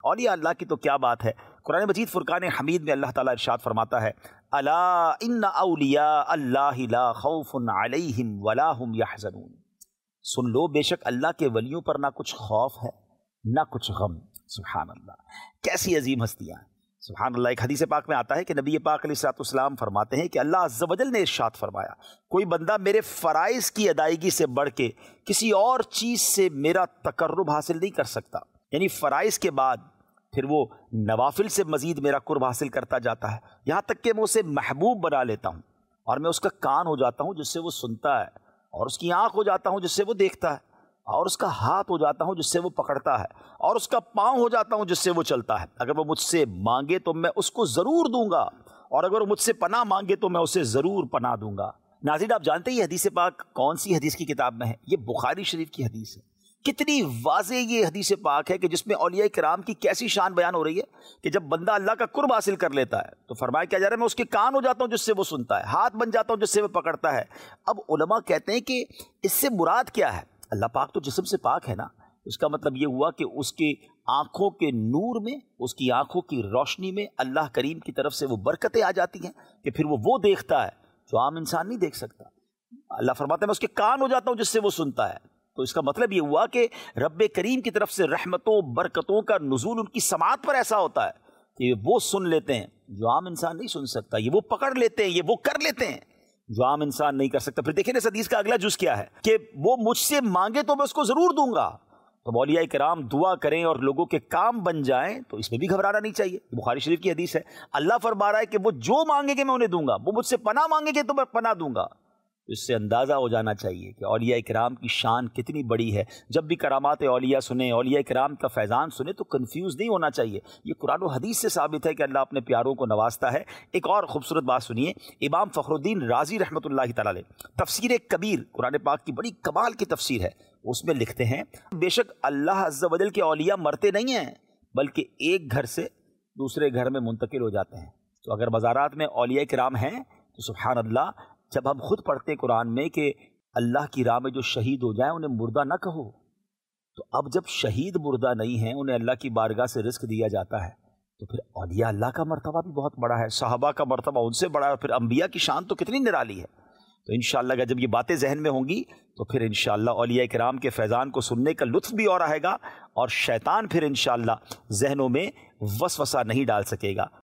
اولیاء اللہ کی تو کیا بات ہے۔ قرآن مجید فرقان حمید میں اللہ تعالیٰ ارشاد فرماتا ہے الا ان اولیاء اللہ لا خوف علیہم ولا ہم یحزنون، سن لو بے شک اللہ کے ولیوں پر نہ کچھ خوف ہے نہ کچھ غم۔ سبحان اللہ، کیسی عظیم ہستیاں ہیں، سبحان اللہ۔ ایک حدیث پاک میں آتا ہے کہ نبی پاک علیہ الصلوۃ والسلام فرماتے ہیں کہ اللہ عز و جل نے ارشاد فرمایا کوئی بندہ میرے فرائض کی ادائیگی سے بڑھ کے کسی اور چیز سے میرا تقرب حاصل نہیں کر سکتا، یعنی فرائض کے بعد پھر وہ نوافل سے مزید میرا قرب حاصل کرتا جاتا ہے، یہاں تک کہ میں اسے محبوب بنا لیتا ہوں، اور میں اس کا کان ہو جاتا ہوں جس سے وہ سنتا ہے، اور اس کی آنکھ ہو جاتا ہوں جس سے وہ دیکھتا ہے، اور اس کا ہاتھ ہو جاتا ہوں جس سے وہ پکڑتا ہے، اور اس کا پاؤں ہو جاتا ہوں جس سے وہ چلتا ہے۔ اگر وہ مجھ سے مانگے تو میں اس کو ضرور دوں گا، اور اگر وہ مجھ سے پناہ مانگے تو میں اسے ضرور پناہ دوں گا۔ ناظرین، آپ جانتے ہیں یہ حدیث پاک کون سی حدیث کی کتاب میں ہے؟ یہ بخاری شریف کی حدیث ہے۔ کتنی واضح یہ حدیث پاک ہے کہ جس میں اولیاء کرام کی کیسی شان بیان ہو رہی ہے کہ جب بندہ اللہ کا قرب حاصل کر لیتا ہے تو فرمایا کیا جا رہا ہے میں اس کے کان ہو جاتا ہوں جس سے وہ سنتا ہے، ہاتھ بن جاتا ہوں جس سے وہ پکڑتا ہے۔ اب علماء کہتے ہیں کہ اس سے مراد کیا ہے؟ اللہ پاک تو جسم سے پاک ہے نا، اس کا مطلب یہ ہوا کہ اس کی آنکھوں کے نور میں، اس کی آنکھوں کی روشنی میں اللہ کریم کی طرف سے وہ برکتیں آ جاتی ہیں کہ پھر وہ دیکھتا ہے جو عام انسان نہیں دیکھ سکتا۔ اللہ فرماتا ہے میں اس کے کان ہو جاتا ہوں جس سے وہ سنتا ہے، تو اس کا مطلب یہ ہوا کہ رب کریم کی طرف سے رحمتوں برکتوں کا نزول ان کی سماعت پر ایسا ہوتا ہے کہ وہ سن لیتے ہیں جو عام انسان نہیں سن سکتا، یہ وہ پکڑ لیتے ہیں، یہ وہ کر لیتے ہیں جو عام انسان نہیں کر سکتا۔ پھر دیکھیں اس حدیث کا اگلا جز کیا ہے کہ وہ مجھ سے مانگے تو میں اس کو ضرور دوں گا۔ تو اولیاء کرام دعا کریں اور لوگوں کے کام بن جائیں تو اس میں بھی گھبرانا نہیں چاہیے۔ بخاری شریف کی حدیث ہے، اللہ فرما رہا ہے کہ وہ جو مانگے گے میں انہیں دوں گا، وہ مجھ سے پناہ مانگے گے تو میں پناہ دوں گا۔ اس سے اندازہ ہو جانا چاہیے کہ اولیاء کرام کی شان کتنی بڑی ہے۔ جب بھی کرامات اولیاء سنیں، اولیاء کرام کا فیضان سنیں تو کنفیوز نہیں ہونا چاہیے، یہ قرآن و حدیث سے ثابت ہے کہ اللہ اپنے پیاروں کو نوازتا ہے۔ ایک اور خوبصورت بات سنیے، امام فخر الدین رازی رحمۃ اللہ تعالی علیہ تفسیر کبیر، قرآن پاک کی بڑی کمال کی تفسیر ہے، اس میں لکھتے ہیں بے شک اللہ عز و جل کے اولیاء مرتے نہیں ہیں بلکہ ایک گھر سے دوسرے گھر میں منتقل ہو جاتے ہیں۔ تو اگر مزارات میں اولیاء کرام ہیں تو سبحان اللہ، جب ہم خود پڑھتے ہیں قرآن میں کہ اللہ کی راہ میں جو شہید ہو جائیں انہیں مردہ نہ کہو، تو اب جب شہید مردہ نہیں ہیں انہیں اللہ کی بارگاہ سے رزق دیا جاتا ہے، تو پھر اولیاء اللہ کا مرتبہ بھی بہت بڑا ہے، صحابہ کا مرتبہ ان سے بڑا ہے، پھر انبیاء کی شان تو کتنی نرالی ہے۔ تو انشاءاللہ اگر جب یہ باتیں ذہن میں ہوں گی تو پھر انشاءاللہ اولیاء کرام کے فیضان کو سننے کا لطف بھی اور آئے گا، اور شیطان پھر انشاءاللہ ذہنوں میں وسوسہ نہیں ڈال سکے گا۔